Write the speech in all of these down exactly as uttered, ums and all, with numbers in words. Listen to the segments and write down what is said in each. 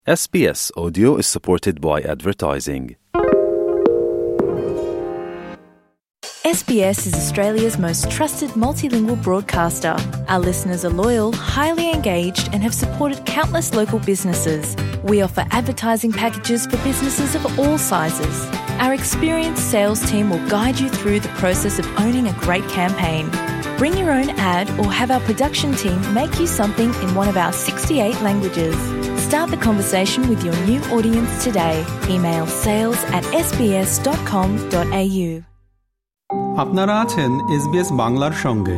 S B S Audio is supported by advertising. S B S is Australia's most trusted multilingual broadcaster. Our listeners are loyal, highly engaged, and have supported countless local businesses. We offer advertising packages for businesses of all sizes. Our experienced sales team will guide you through the process of owning a great campaign. Bring your own ad or have our production team make you something in one of our sixty-eight languages. Start the conversation with your new audience today. Email sales at s b s dot com dot a u. আপনারা আছেন SBS বাংলার সঙ্গে।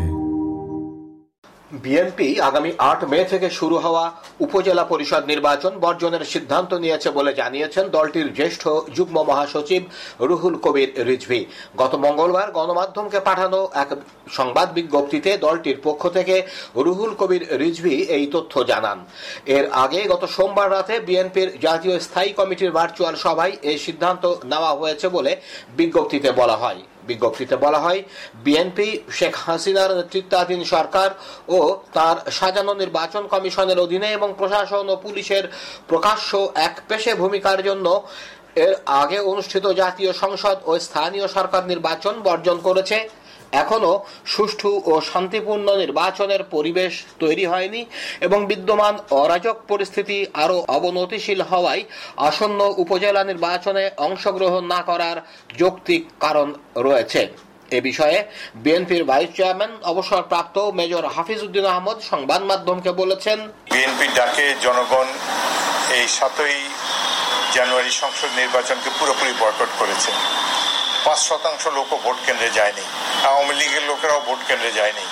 BNP আগামী আট মে থেকে শুরু হওয়া উপজেলা পরিষদ নির্বাচন বর্জনের সিদ্ধান্ত নিয়েছে বলে জানিয়েছেন দলটির জ্যেষ্ঠ যুগ্ম মহাসচিব রুহুল কবির রিজভী। গত মঙ্গলবার গণমাধ্যমকে পাঠানো এক সংবাদ বিজ্ঞপ্তিতে দলটির পক্ষ থেকে রুহুল কবির রিজভী এই তথ্য জানান। এর আগে গত সোমবার রাতে বিএনপির জাতীয় স্থায়ী কমিটির ভার্চুয়াল সভায় এই সিদ্ধান্ত নেওয়া হয়েছে বলে বিজ্ঞপ্তিতে বলা হয়। বিজ্ঞপ্তিতে বলা হয়, বিএনপি শেখ হাসিনার নেতৃত্বাধীন সরকার ও তার সাজানো নির্বাচন কমিশনের অধীনে এবং প্রশাসন ও পুলিশের প্রকাশ্য এক পেশে ভূমিকার জন্য এর আগে অনুষ্ঠিত জাতীয় সংসদ ও স্থানীয় সরকার নির্বাচন বর্জন করেছে। এখনো সুষ্ঠু ও শান্তিপূর্ণ নির্বাচনের পরিবেশ তৈরি হয়নি এবং বিদ্যমান অরাজক পরিস্থিতি আরও অবনতিশীল হওয়ায় আসন্ন উপজেলা নির্বাচনে অংশগ্রহণ না করার যৌক্তিক কারণ রয়েছে। এ বিষয়ে বিএনপির ভাইস চেয়ারম্যান অবসরপ্রাপ্ত মেজর হাফিজ উদ্দিন আহমদ সংবাদ মাধ্যমকে বলেছেন, বিএনপি ডাকে জনগণ এই সাতই জানুয়ারি সংসদ নির্বাচনকে পুরোপুরি বয়কট করেছে। পাঁচ শতাংশ লোকও ভোট কেন্দ্রে যায়নি, আওয়ামী লীগের লোকেরাও ভোট কেন্দ্রে যায়নি।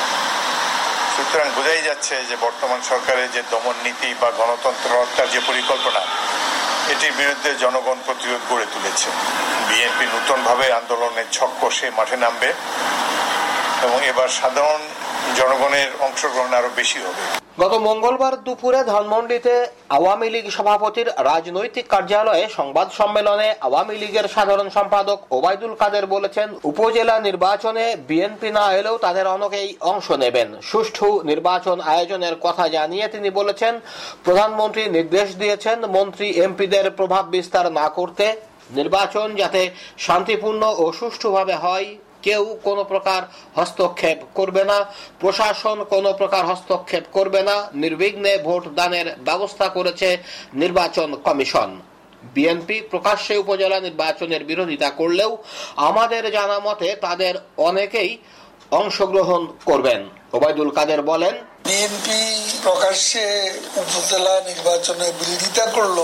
সুতরাং বোঝাই যাচ্ছে যে বর্তমান সরকারের যে দমন নীতি বা গণতন্ত্র হত্যার যে পরিকল্পনা, এটির বিরুদ্ধে জনগণ প্রতিরোধ গড়ে তুলেছে। বিএনপি নতুনভাবে আন্দোলনের ছক কষে মাঠে নামবে এবং এবার সাধারণ জনগণের অংশগ্রহণ আরো বেশি হবে। গত মঙ্গলবার দুপুরে ধানমন্ডিতে আওয়ামী লীগ সভাপতির রাজনৈতিক কার্যালয়ে সংবাদ সম্মেলনে আওয়ামী লীগের সাধারণ সম্পাদক ওবায়দুল কাদের বলেছেন, উপজেলা নির্বাচনে বিএনপি না এলেও তাদের অনেকেই অংশ নেবেন। সুষ্ঠু নির্বাচন আয়োজনের কথা জানিয়ে তিনি বলেছেন, প্রধানমন্ত্রী নির্দেশ দিয়েছেন মন্ত্রী এমপিদের প্রভাব বিস্তার না করতে, নির্বাচন যাতে শান্তিপূর্ণ ও সুষ্ঠুভাবে হয়, কেউ কোনো প্রকার হস্তক্ষেপ করবে না, প্রশাসন কোনো প্রকার হস্তক্ষেপ করবে না, নির্বিঘ্নে ভোট দানের ব্যবস্থা করেছে নির্বাচন কমিশন। বিএনপি প্রকাশ্যে উপজেলা নির্বাচনের বিরোধিতা করলেও আমাদের জানা মতে তাদের অনেকেই অংশগ্রহণ করবেন। ওবায়দুল কাদের বলেন, বিএনপি প্রকাশ্যে উপজেলা নির্বাচনে বিরোধিতা করলো,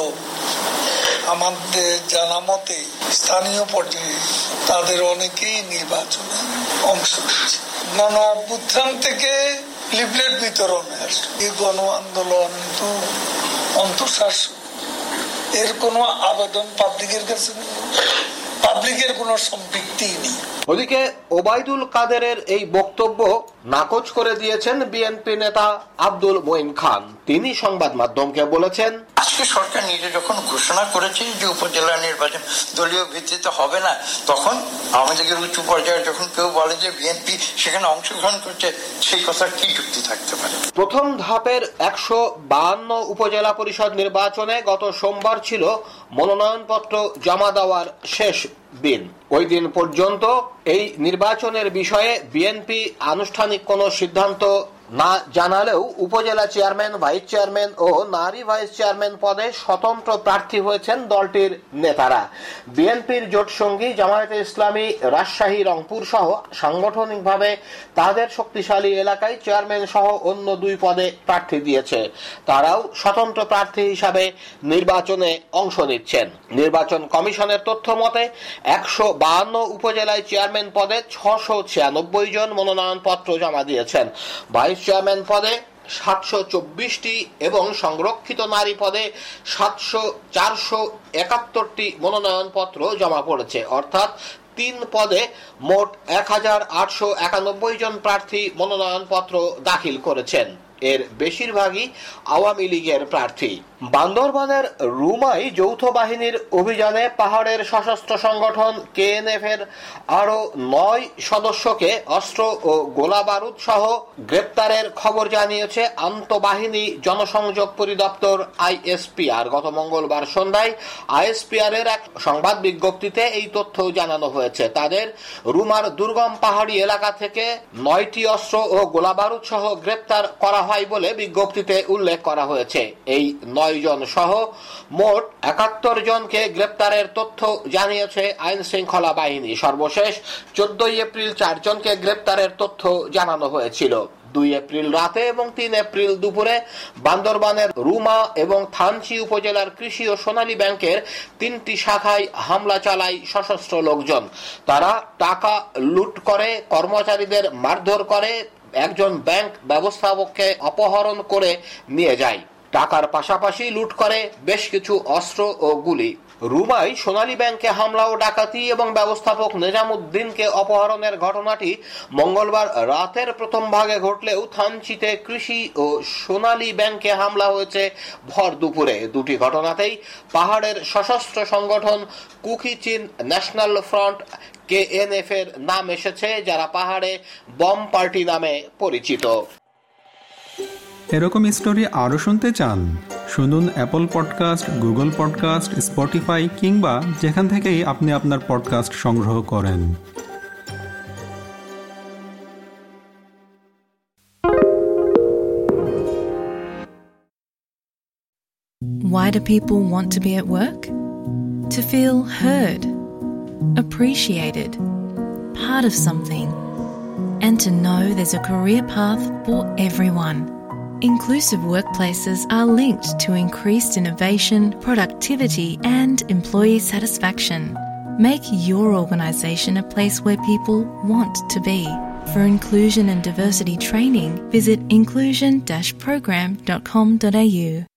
আমাদের জানা মতে স্থানীয় পর্যায়ে তাদের অনেকেই নির্বাচনে অংশ নিচ্ছে। গণ অভ্যুত্থান থেকে লিফলেট বিতরণের এই গণ আন্দোলন তো অন্তঃশাসন, এর কোনো আবেদন পাবলিকের কাছে নেই, পাবলিকের কোনো সম্পৃক্তি নেই। ওদিকে ওবায়দুল কাদেরের এই বক্তব্য নাকচ করে দিয়েছেন বিএনপি নেতা আব্দুল মঈন খান। তিনি সংবাদ মাধ্যমকে বলেছেন, আজকে সরকার নিজে যখন ঘোষণা করেছে যে উপজেলা নির্বাচন দলীয় ভিত্তিতে হবে না, তখন আমাদের উচ্চ পর্যায়ে যখন কেউ বলে যে বিএনপি সেখানে অংশগ্রহণ করছে, সেই কথার কি যুক্তি থাকতে পারে? প্রথম ধাপের একশো বাহান্ন উপজেলা পরিষদ নির্বাচনে গত সোমবার ছিল মনোনয়নপত্র জমা দেওয়ার শেষ দিন। ওই দিন পর্যন্ত এই নির্বাচনের বিষয়ে বিএনপি আনুষ্ঠানিক কোনো সিদ্ধান্ত না জানালেও উপজেলা চেয়ারম্যান, ভাইস চেয়ারম্যান ও নারী ভাইস চেয়ারম্যান পদে স্বতন্ত্র প্রার্থী হয়েছেন দলটির নেতারা। বিএনপির জোট সঙ্গী জামায়াতে ইসলামী রাজশাহী, রংপুর সহ সাংগঠনিকভাবে তাদের শক্তিশালী এলাকায় চেয়ারম্যান সহ অন্য দুই পদে প্রার্থী দিয়েছে। তারাও স্বতন্ত্র প্রার্থী হিসাবে নির্বাচনে অংশ নিচ্ছেন। নির্বাচন কমিশনের তথ্য মতে একশো বাহান্ন উপজেলায় চেয়ারম্যান পদে ছশো ছিয়ানব্বই জন মনোনয়নপত্র জমা দিয়েছেন। ভাইস চেয়ারম্যান পদে সাতশো চব্বিশটি এবং সংরক্ষিত নারী পদে সাতশো চারশো একাত্তরটি মনোনয়নপত্র জমা পড়েছে। অর্থাৎ তিন পদে মোট এক হাজার আটশো একানব্বই জন প্রার্থী মনোনয়নপত্র দাখিল করেছেন। এর বেশিরভাগই আওয়ামী লীগের প্রার্থী। বান্দরবানের রুমাই যৌথ বাহিনীর অভিযানে পাহাড়ের সশস্ত্র সংগঠন কেএনএফ এর আরো নয় সদস্যকে অস্ত্র ও গোলা বারুদ সহ গ্রেপ্তারের খবর জানিয়েছে আন্তঃবাহিনী জনসংযোগ পরিদপ্তর আইএসপিআর। গত মঙ্গলবার সন্ধ্যায় আইএসপিআর এর এক সংবাদ বিজ্ঞপ্তিতে এই তথ্য জানানো হয়েছে। তাদের রুমার দুর্গম পাহাড়ি এলাকা থেকে নয়টি অস্ত্র ও গোলা বারুদ সহ গ্রেপ্তার করা হয় বলে বিজ্ঞপ্তিতে উল্লেখ করা হয়েছে। এই নয় জন সহ মোট একাত্তর জনকে গ্রেপ্তারের তথ্য জানিয়েছে আইন শৃঙ্খলা বাহিনী। সর্বশেষ চোদ্দই এপ্রিল চার জনকে গ্রেপ্তারের তথ্য জানানো হয়েছিল। দুই এপ্রিল রাতে এবং তিন এপ্রিল দুপুরে বান্দরবানের রুমা এবং থানচি উপজেলার কৃষি ও সোনালী ব্যাংকের তিনটি শাখায় হামলা চালায় সশস্ত্র লোকজন। তারা টাকা লুট করে, কর্মচারীদের মারধর করে, একজন ব্যাংক ব্যবস্থাপককে অপহরণ করে নিয়ে যায়। টাকার পাশাপাশি লুট করে বেশ কিছু অস্ত্র ও গুলি। রুমাই সোনালী ব্যাংকে হামলা ও ডাকাতি এবং ব্যবস্থাপক নিজামুদ্দিনকে অপহরণের ঘটনাটি মঙ্গলবার রাতের প্রথম ভাগে ঘটলেও থানচিতে কৃষি ও সোনালী ব্যাংকে হামলা হয়েছে ভর দুপুরে। দুটি ঘটনাতেই পাহাড়ের সশস্ত্র সংগঠন কুকি চিন ন্যাশনাল ফ্রন্ট কেএনএফ এর নাম এসেছে, যারা পাহাড়ে বম পার্টি নামে পরিচিত। এরকম স্টোরি আরও শুনতে চান? শুনুন Apple podcast, Google podcast, Spotify কিংবা যেখান থেকেই আপনি আপনার পডকাস্ট সংগ্রহ করেন। Why do people want to be at work? To feel heard, appreciated, part of something, and to know there's a career path for everyone. Inclusive workplaces are linked to increased innovation, productivity, and employee satisfaction. Make your organisation a place where people want to be. For inclusion and diversity training, visit inclusion dash program dot com dot a u.